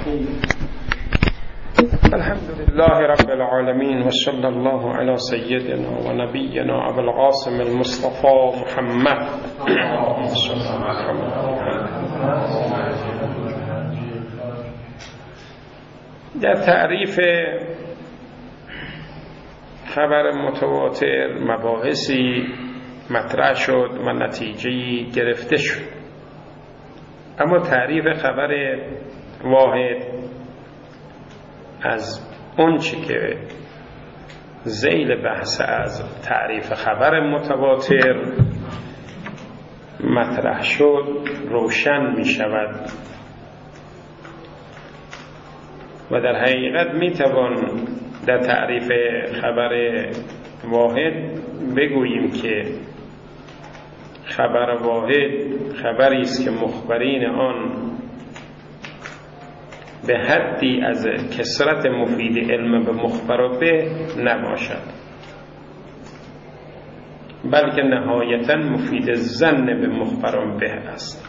الرحيم. الحمد لله رب العالمين وصلى الله على سيدنا ونبينا أبي القاسم المصطفى محمد. در تعریف خبر متواتر مباحثی مطرح شد و نتیجه‌ای گرفته شد، اما تعریف خبر واحد از اون چی که ذیل بحث از تعریف خبر متواتر مطرح شد روشن می شود و در حقیقت می توان در تعریف خبر واحد بگوییم که خبر واحد خبری است که مخبرین آن به حدی از کثرت مفید علم به مخبر به نباشد، بلکه نهایتا مفید ظن به مخبر به است.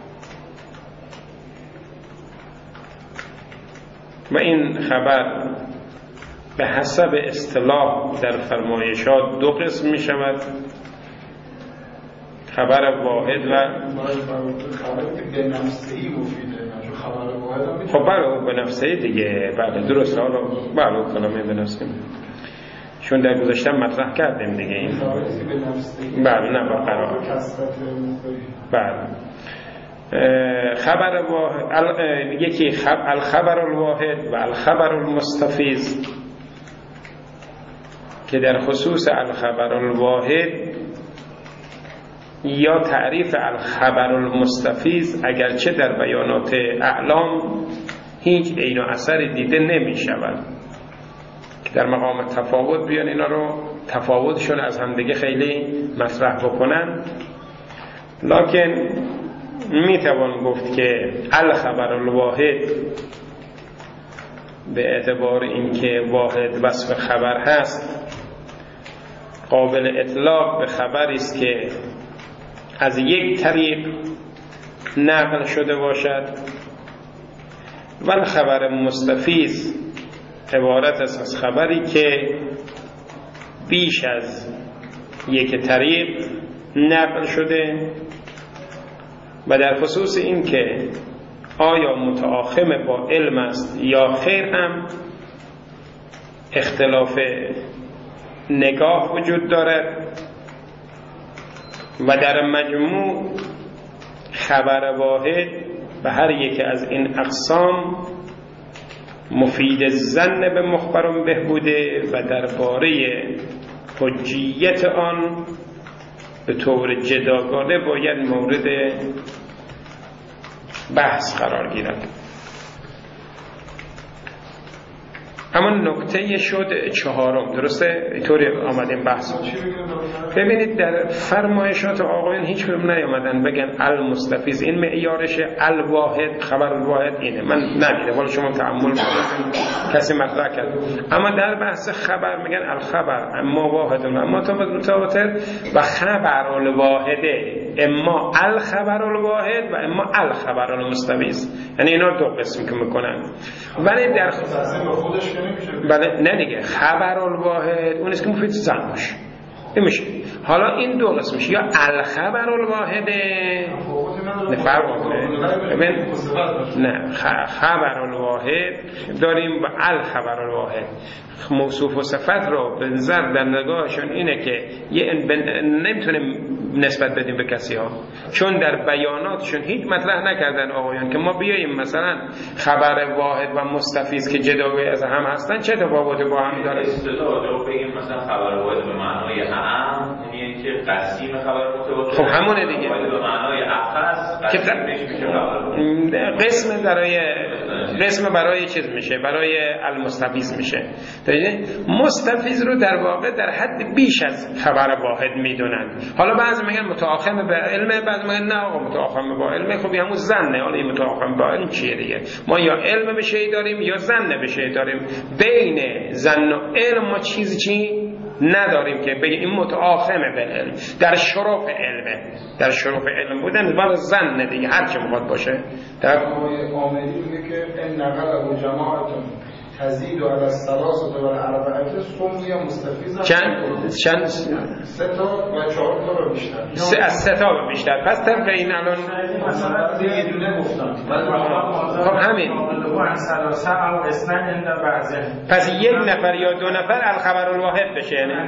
و این خبر به حسب اصطلاح در فرمایشات دو قسم می شود: خبر واحد و خب برای به نفسه دیگه. بله درست، حالا برای کلمه به نفسه چون در گذاشتن مطرح کردیم دیگه این. بله نه برقرار. بله خبر واحد یکی الخبر الواحد و الخبر المستفیض که در خصوص الخبر الواحد یا تعریف الخبر المستفیض اگرچه در بیانات اعلام هیچ عین و اثر دیده نمی شود که در مقام تفاوت بیان اینا رو تفاوتشون از همدیگه خیلی مطرح بکنن، لکن می توان گفت که الخبر الواحد به اعتبار اینکه واحد وصف خبر هست قابل اطلاق به خبری است که از یک طریق نقل شده باشد، و الخبر مستفیض عبارت است از خبری که بیش از یک طریق نقل شده و در خصوص این که آیا متآخم با علم است یا خیر هم اختلاف نگاه وجود دارد، و در مجموع خبر واحد به هر یک از این اقسام مفید ظن به مخبر به بوده و درباره حجیت آن به طور جداگانه باید مورد بحث قرار گیرد. اما نکته شد چهارم، درسته؟ اینطوری آمدیم بحث. ببینید در فرمایشات آقایان هیچ کدوم نیامدن بگن المستفیض این معیارشه، الواحد خبر الواحد اینه. من ندیدم، ولی شما تأمل کنید کسی مطرح کرد. اما در بحث خبر میگن الخبر اما واحد و اما متواتر و خبر الواحده، اما الخبر الواحد و اما الخبر المستفیض، یعنی اینا دو قسم که میکنن. ولی در بله نه دیگه، خبر الواحد اون است که مفید ظن باشه میشه. حالا این دو قسمش یا الخبر الواحده فرق ببین نه خبر الواحد داریم و الخبر الواحد موصوف و صفت رو به نظر در نگاهشون اینه که نمیتونیم نسبت بدیم به کسی ها، چون در بیاناتشون هیچ مطرح نکردن آقایان که ما بیاییم مثلا خبر واحد و مستفیض که جداگانه از هم هستن چه تفاوتی با هم داره. اصطلاح بگیم مثلا خبر واحد به معنای عام، یعنی که قسیم خبر متواتر. خب همونه دیگه، به معنای اخص قسم برای چیز میشه، برای المستفیض میشه. مستفیض رو در واقع در حد بیش از خبر واحد میدونن. حالا بعضی میگن متآخم به علم، بعضی میگن نه آقا متآخم به علم خب همون ظنه. حالا این متآخم به علم چیه دیگه؟ ما یا علم به شیء داریم یا ظن به شیء داریم. بین ظن و علم ما چیزی چی نداریم که بگیم این متآخمه به علم، در شرف علمه، در شرف علم بودن ولی زن دیگه هر چه میخواد باشه. در عاملی میگه که ان نقل جماعتون تزید علی الثلاثه و الاربعه سمی مستفیض. چند 3 تا و 4 تا رو بیشتر، از 3 تا به بیشتر. پس طبق این الان مثلا یه دونه گفتم خب همین پس یک نفر یا 2 نفر الخبر الواحد بشه، یعنی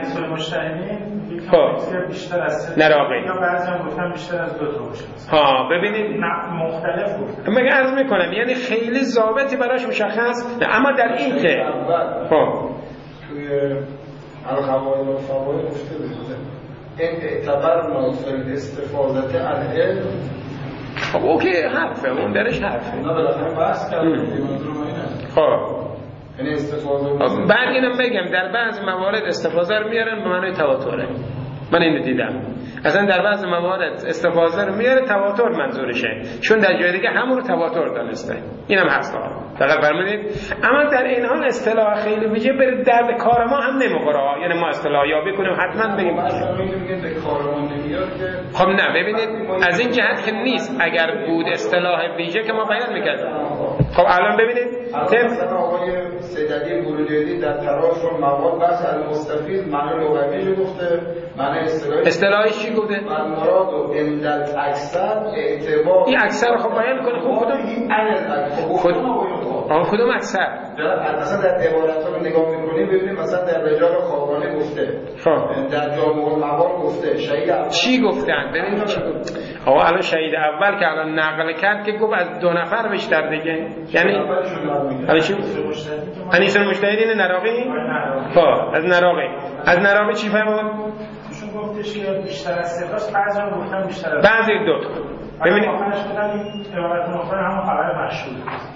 خب بیشتر از نراقی یا بعضی هم گفتن بیشتر از 2 تا باشه. ها ببینید مختلف بود. من عرض میکنم یعنی خیلی ضابطی براش مشخص نه، اما در این که خب توی القواعد و فواید گفته بوده این اعتبار فی استفاده العلم. خب اوکی حرفه، اون درش حرفه. نه بالاخره بحث کردیم منظور ما اینه. خب یعنی استفاده بعد اینم بگم در بعض موارد استفاده رو میارن به معنای تواتره. من اینو دیدم اصلا در بعض موارد استفاده رو میاره تواتر منظورشه، چون در جای دیگه همون رو تواتر دانسته. اینم هست فقط فرمودید. اما در این حال اصطلاح خیلی ویژه به درد کار ما هم نمیخوره، یعنی ما اصطلاح یابی کنیم حتما بگیم مثلا میگیم به کار ما نمیاد که خب نه ببینید از این جهت که نیست، اگر بود اصطلاح ویژه که ما بیان میکردیم. خب الان ببینید مثلا آقای سیدعلی بروجردی در تراش و مواد بحث المستفید معنی لغوی رو گفته، معنی اصطلاحش چی گفته؟ مراد و اندل اکثر اعتبار این اکثر خب بیان کنه. کدوم اکثر؟ مثلا در عبارت ها رو نگاه میکنیم ببینیم مثلا در رجال خاقانی گفته، در جامع المواد گفته، شهید اول چی گفتن؟ ببینید چی گفت. آقا الان شهید اول که الان نقل کرد که گفت از 2 نفر بیشتر دیگه، یعنی الان چی؟ انیس المجتهدین نراقی؟ خب از نراقی چی فهمون؟ ایشون گفتش که بیشتر از 3 تاست، بعضی گفتن بیشتر از بعضی 2 تا. ببینید آخرش گفتن این عبارت مختلف همون خبر مشهور.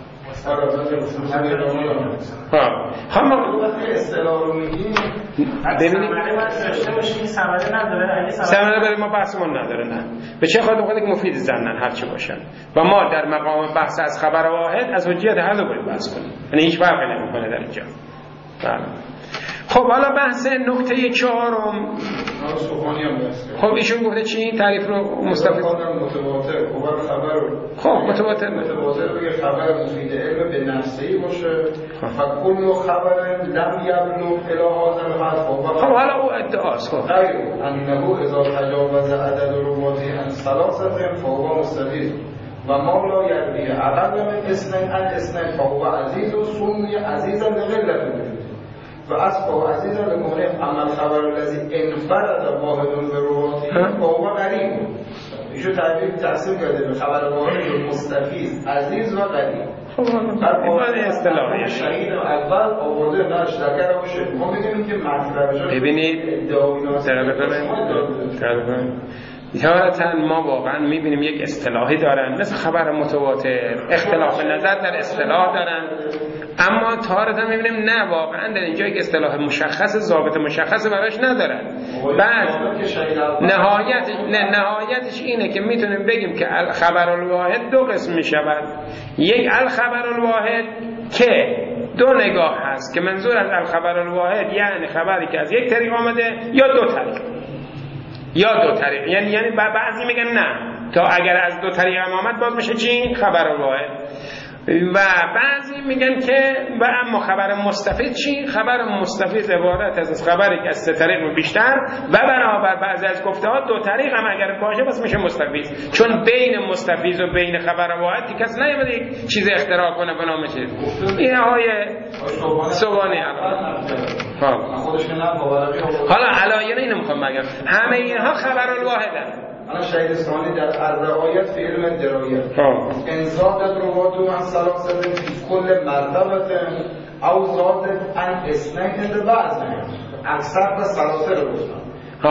خب ما وقتی اصطلاح رو میگیم ببینید داشته باشیم این ثمره نداره، اگه ثمره برای ما بحثمون نداره. نه به چه خاطر؟ خاطر که مفید زنن هر چی باشن و ما در مقام بحث از خبر واحد از حجیت هر دو باید بحث کنیم، یعنی هیچ فرقی نمیکنه در اینجا. بله خب حالا بحث نکته 4 خب ایشون گفته چی؟ تعریف رو مستفید متواتر خبر خب متواتر بگه خبر مفید علم به نفسه‌ای باشه و کل خبر لم یبلغ الی هذا الحد. خب حالا او ادعاست خب غیر انه اذا تجاوز عدد رواته عن ثلاثه فهو مستفید و ما لا یروی اقل من اثنین عن اثنین فهو عزیز و سمی عزیزا لقلت وجود و اصبح عزیزا لکونه اما الخبر الذی انفرد واحد برواته فهو غریب. ایشو تعبیر تقسیم کرده به خبر واحد مستفیض عزیز و غریب. این اصطلاحیه. شهید اول آورده نش ذکر باشه. ما میدونیم که مطلب ببینید تارتا ما واقعا میبینیم یک اصطلاحی دارن مثل خبر متواتر، اختلاف نظر در اصطلاح دارن، اما تارتا میبینیم نه واقعا در اینجا یک اصطلاح مشخص ضابط مشخص براش ندارن. بعد نهایتش اینه که میتونیم بگیم که خبر الواحد 2 قسم میشود. یک الخبر الواحد که 2 نگاه هست که منظور از الخبر الواحد یعنی خبری که از یک طریق آمده یا 2 طریق یعنی بعضی میگن نه تا اگر از 2 طریق هم آمد باز میشه چی؟ خبر الواحد. و بعضی میگن که و اما خبر مستفید چی؟ خبر مستفید عبارت از خبری که از 3 طریق بیشتر و بنابر بعضی از گفته ها 2 طریق هم اگر باشه بس میشه مستفید، چون بین مستفید و بین خبر واحد که کس نیامده یک چیز اختراع کنه به نام چیز. این های سوانی حالا علایه اینو میخوام بگم همه اینها خبر الواحدن. انا شهید ثانی در الرعایت فی علم الدرایت انزادت رواتو عن ثلاثه فی کل مرتبه او زادت عن اثنین عند بعضهم اکثر و ثلاثه رو گفتن.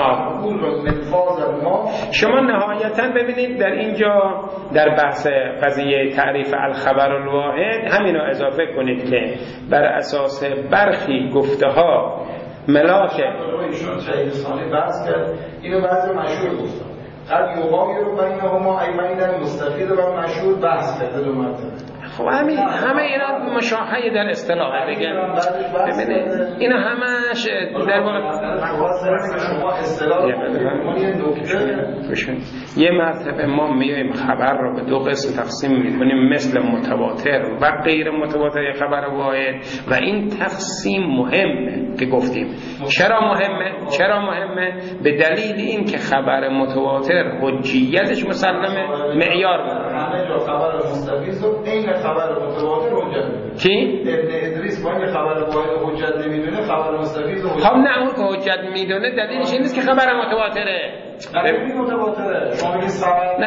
شما نهایتا ببینید در اینجا در بحث قضیه تعریف الخبر الواحد همینو اضافه کنید که بر اساس برخی گفته ها ملاک ایشون شهید ثانی بحث کرد، اینو بعضی مشهور گفتن قد یغایر بینهما ای بین المستفید و مشهور بحث کرده 2 مرتبه. خب همه اینا مشاهده در اصطلاح دیگه. ببینید اینا همش در واقع یه مرتبه ما میایم خبر رو به دو قسم تقسیم میکنیم، مثل متواتر و غیر متواتر خبر واحد، و این تقسیم مهمه که گفتیم. چرا مهمه؟ به دلیل این که خبر متواتر حجیتش مسلمه، معیار همه جا خبر مستفیض و این خبر متواتر حجت میدونه. کی؟ ابن ادریس با این خبر واحد حجت نمیدونه، خبر مستفیض و خب نه، اون که حجت میدونه دلیلش این نیست که خبر متواتره. دلیل متواتره. شما میگید خبر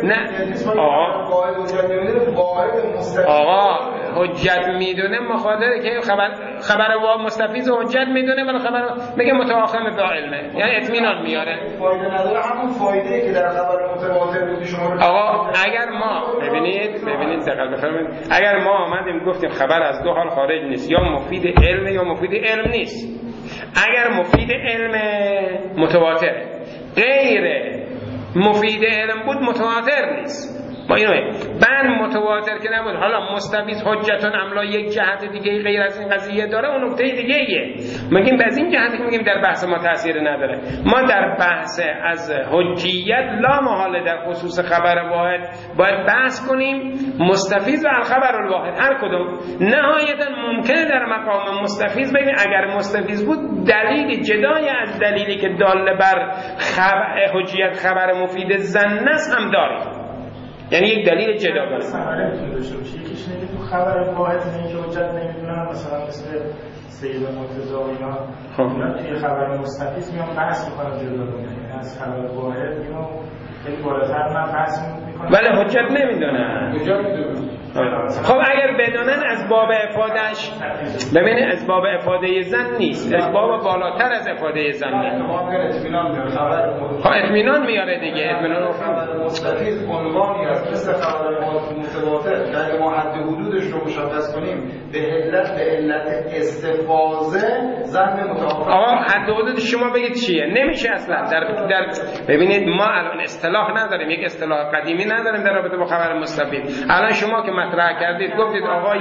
آقا حجت میدونه مخاطره که خبر مستفیض حجت میدونه، ولی خبر میگه متواخم به علمه، یعنی اطمینان میاره. فایده نداره همون فایده که در خبر متواتر بود شما. آقا اگر ما ببینید دقیق بفرمایید، اگر ما آمدیم گفتیم خبر از دو حال خارج نیست، یا مفید علم یا مفید علم نیست. اگر مفید علم متواتر، غیر مفید علم بود متواتر نیست. ما اینو بعد متواتر که نبود، حالا مستفیض حجتون املا یک جهت دیگه غیر از این قضیه داره، اون نکته دیگه ایه. میگیم از این جهتی که میگیم در بحث ما تاثیر نداره. ما در بحث از حجیت لا محاله در خصوص خبر واحد باید بحث کنیم، مستفیض و الخبر الواحد هر کدوم. نهایتا ممکنه در مقام مستفیض بگیم اگر مستفیض بود دلیل جدای از دلیلی که دال بر حجیت خبر مفید ظن است هم داریم، یعنی یک دلیل جدا داره. ثمره میتونه داشته باشه. یکیش اینه که تو خبر واحد اینکه حجت نمیدونن، مثلا مثل سید مرتضی و اینا توی خبر مستفیض میان بحث میکنن جدا کنن، از خبر واحد میان خیلی بالاتر من بحث میکنن ولی حجت نمیدونن. خب اگر بدونن از باب افادهش، ببینید از باب افاده زن نیست، از باب بالاتر از افاده زن نیست. خب اطمینان میاره دیگه. اطمینان خبر مستفیض عنوانی از مثل خبر متواتر که اگه ما حد حدودش رو مشخص کنیم به علت استفاضه زن متواتر. آقا حد حدود شما بگید چیه؟ نمیشه اصلا. در ببینید ما الان اصطلاح نداریم، یک اصطلاح قدیمی نداریم در رابطه با خبر مستفیض. الان شما که مطرح کردید گفتید آقای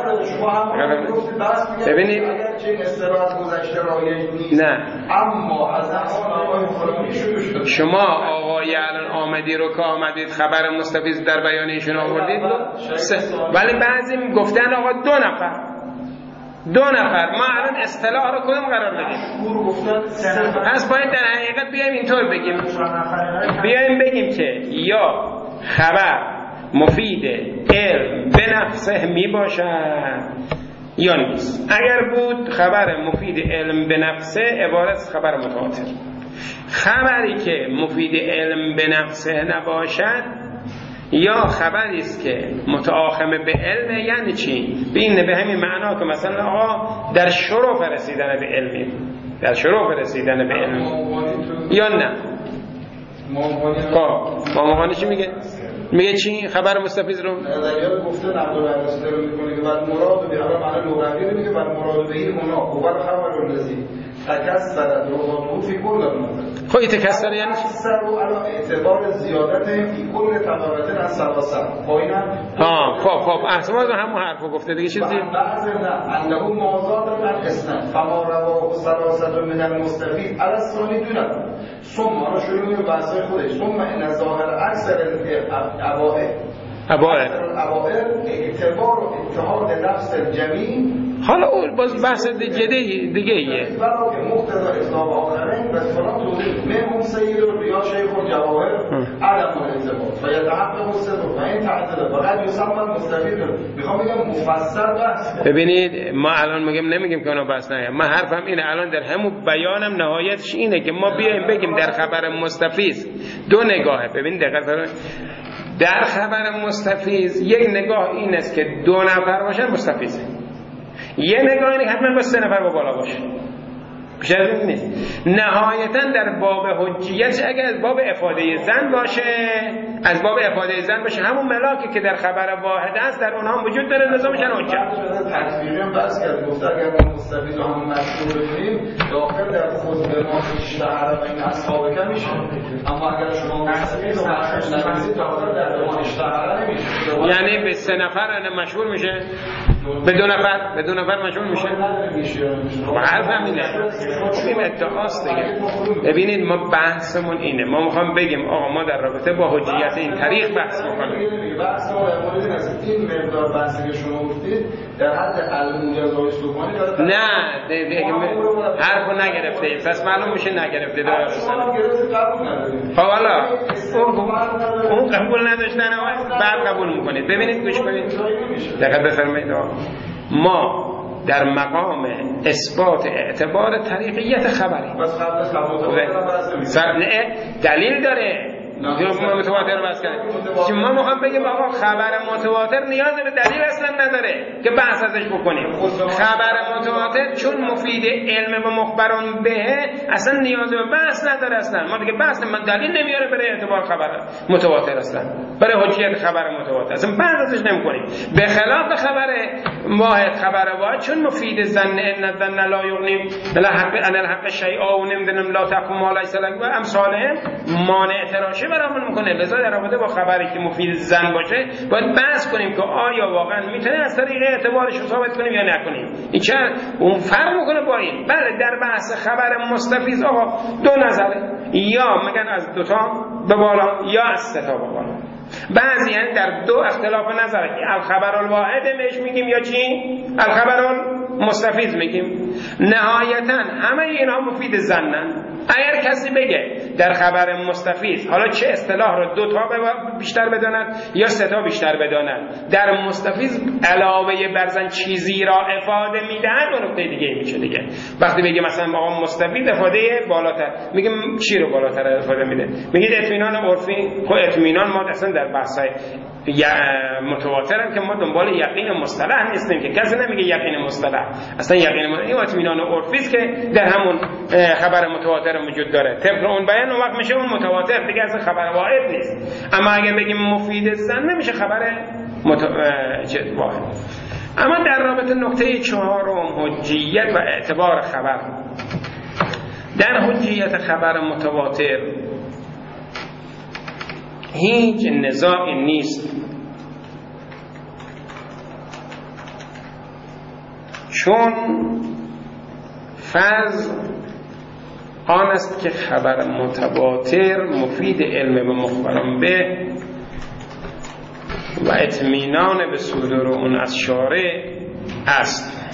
ببینید اگر چه اصطلاح گذشته رایج نیست، نه اما از زمان آقای فلانی شروع شد. شما آقای الان آمدی رو که آمدید خبر مستفیض در بیان ایشون آوردید، ولی بعضی گفتن آقا دو نفر ما الان اصطلاح رو کدوم قرار بدیم؟ پس باید در حقیقت بیایم اینطور بگیم، بیایم بگیم که یا خبر مفید علم به نفسه می باشد یا نیست. اگر بود خبر مفید علم به نفسه عبارت خبر متواتر. خبری که مفید علم به نفسه نباشد یا خبری است که متآخم به علم، یعنی چی؟ به همین معنا که مثلا آقا در شروع رسیدن به علم، در شروع رسیدن به علم یا نه. ماموانی چی میگه چی خبر مستفیض رو؟ نظریات گفته نقل و بررسی رو میکنه که بعد مراد به همه معنی لغوی رو میگه، بعد مراد به این منا اول خبر الذی تکسر لغته فی کل المناطق. خب تکسر یعنی چی؟ تکسر رو علی اعتبار زیادت فی کل تمامتن از سلاسل. با اینم خب احتمال همون حرفو گفته دیگه چیزی؟ بعضی نه انه موضوع من اسناد فما رواه سلاسل من المستفیض علی الثانی دونه. ثم ما شروع می‌کنیم بحث خودش. ثم ان ظاهر اکثر الابائل اعتبار و اتحاد لفظ الجمیع. حالا اون باز بحث دیگه ایه. مقتضا اطلاق آخرین و فلان توضیح منهم سید الریا شیخ الجواهر عدم الانضباط فیتحقق الصدق و این تعدد فقط یسمى المستفید. میخوام بگم مفصل بحث. ببینید ما الان نمیگیم که اونا بحث نه، من حرفم اینه الان در همون بیانم نهایتش اینه که ما بیایم بگیم در خبر مستفیض دو نگاهه. ببین دقیق در خبر مستفیض یک نگاه این است که دو نفر باشن مستفیضه، یه نگاه اینه که حتما با سه نفر با بالا باشه. بیشتر از این نیست. نهایتا در باب حجیت اگر از باب افاده زن باشه، از باب افاده زن باشه، همون ملاکی که در خبر واحد است در اونها هم وجود داره، نظامشن حجت. تکفیری هم بس کرد، گفت اگر ما مستفیض رو همون مشهور بکنیم داخل در خود به ما اشتهر و این اصحاب کم میشه، اما اگر شما مستفیض رو مشهور داخل در ما اشتهر نمیشه، یعنی به 3 نفر مشهور میشه، به 2 نفر مشهور میشه. خب حرف همینه، این ادعاست دیگه. ببینید ما بحثمون اینه، ما میخوام بگیم آقا ما در رابطه با حجیت این طریق بحث میکنیم. بحث ما این مقدار بحثی که شما گفتید در حد الموجزای سوکانی داره. نه حرفو نگرفته، پس معلوم میشه نگرفته داره. خب حالا اون قبول نداشتن بعد قبول میکنید. ببینید گوش کنید، دقیق بفرمایید. ما در مقام اثبات اعتبار طریقیت خبری دلیل داره، ما متواتر بحث کردیم. ما میخوام بگیم آقا خبر متواتر نیاز به دلیل اصلا نداره که بحث ازش بکنیم. خبر متواتر چون مفید علم و مخبرون به اصلا نیاز به بحث نداره اصلا. ما دیگه بحث من دلیل نمیاره برای اعتبار خبر متواتر اصلا، برای حجیت خبر متواتر اصلا بحث ازش نمیکنیم. به خلاف خبر واحد، خبر واحد چون مفید ظن ان الظن لا یغنی ان الحق شیئا و نمیدونم لا تقم ما لیس لک و امثالهم مانع تراشه برامون میکنه. لذا در رابطه با خبری که مفید ظن باشه باید بحث کنیم که آیا واقعا میتونه از طریق اعتبارش رو ثابت کنیم یا نکنیم. این چه اون فرق میکنه با این. بله در بحث خبر مستفیض آقا 2 نظره، یا میگن از 2 تا به بالا یا از 3 تا به بالا. بعضی یعنی در 2 اختلاف نظره که الخبر الواحد بهش میگیم یا چی؟ الخبر المستفیض میگیم. نهایتا همه اینا مفید ظنن. اگر کسی بگه در خبر مستفیض، حالا چه اصطلاح رو 2 تا بیشتر بداند یا 3 تا بیشتر بداند، در مستفیض علاوه بر چیزی را افاده میدهد و نکته دیگه میشه دیگه. وقتی بگه مثلا آقا مستفیض افاده بالاتر، میگیم چی رو بالاتر افاده میده؟ میگید اطمینان عرفی. خب اطمینان ما اصلا در بحث‌های متواترم که ما دنبال یقین مصطلح نیستیم که کسی نمیگه یقین مصطلح، اصلا یقین این اطمینان عرفی است که در همون خبر متواتر وجود داره. طبق اون بیان اون وقت میشه اون متواتر دیگه، اصلا خبر واحد نیست. اما اگه بگیم مفید ظن نمیشه خبر واحد. اما در رابطه نکته 4 حجیت و اعتبار خبر، در حجیت خبر متواتر هیچ نزاعی نیست، چون فرض آن است که خبر متواتر مفید علم و مخبران به و اطمینان به صدور اون از شارع است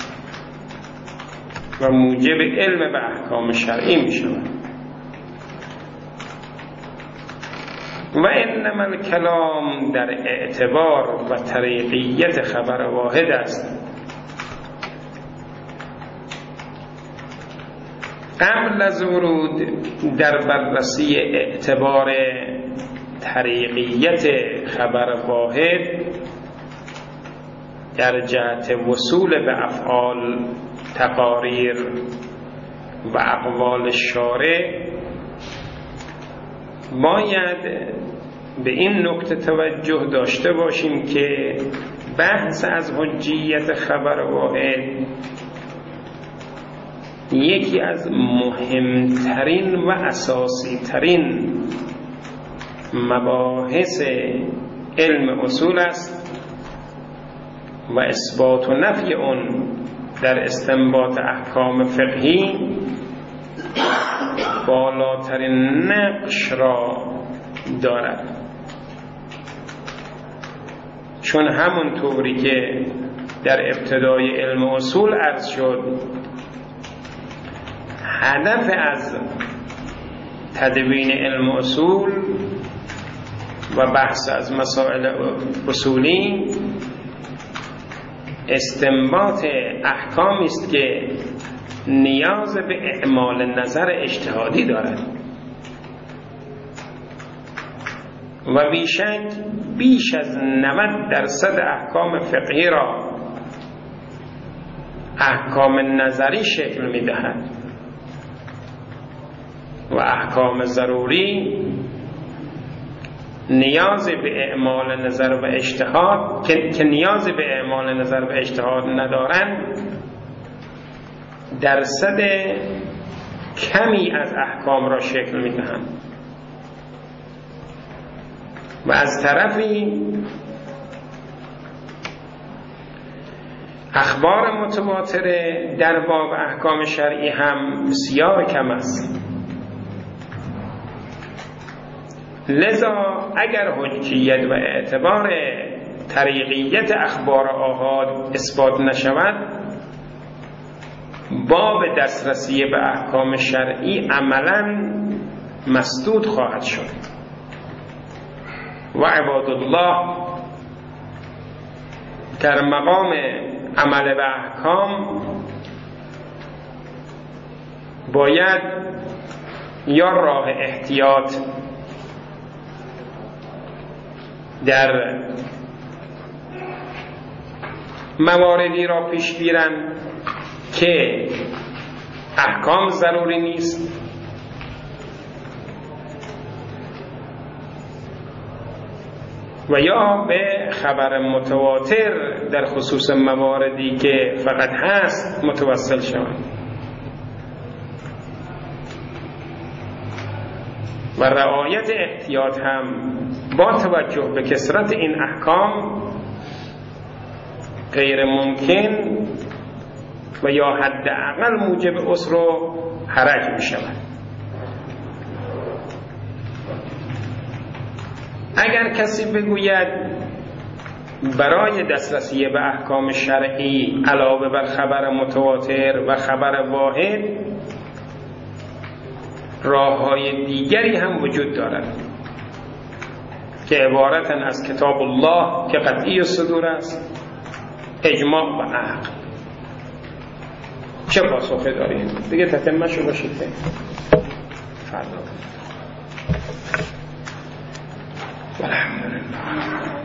و موجب علم به احکام شرعی می شود. و انما الکلام در اعتبار و طریقیت خبر واحد است. قبل از ورود در بررسی اعتبار طریقیت خبر واحد در جهت وصول به افعال، تقاریر و اقوال شارع باید به این نکته توجه داشته باشیم که بحث از حجیت خبر واحد یکی از مهمترین و اساسی ترین مباحث علم اصول است و اثبات و نفی اون در استنباط احکام فقهی بالاترین نقش را دارد، چون همون طوری که در ابتدای علم اصول عرض شد هدف از تدوین علم اصول و بحث از مسائل اصولی استنباط احکامی است که نیاز به اعمال نظر اجتهادی دارد و بیشک بیش از 90% احکام فقهی را احکام نظری شکل می‌دهد و احکام ضروری نیاز به اعمال نظر و اجتهاد که نیاز به اعمال نظر و اجتهاد ندارند، درصد کمی از احکام را شکل میدهند و از طرفی اخبار متواتره در باب احکام شرعی هم بسیار کم است. لذا اگر حجیت و اعتبار طریقیت اخبار آحاد اثبات نشود، باب دسترسی به احکام شرعی عملاً مسدود خواهد شد و عباد الله در مقام عمل به احکام باید یا راه احتیاط در مواردی را پیش گیرند که احکام ضروری نیست، و یا به خبر متواتر در خصوص مواردی که فقط هست متوسل شوند و رعایت احتیاط هم با توجه به کثرت این احکام غیر ممکن و یا حداقل موجب عسر و حرج می شود. اگر کسی بگوید برای دسترسی به احکام شرعی علاوه بر خبر متواتر و خبر واحد راه‌های دیگری هم وجود دارد که عبارتن از کتاب الله که قطعی الصدور است، اجماع و عقل، چه پاسخی داریم؟ دیگه تتمه شو باشید فردا. الحمدلله.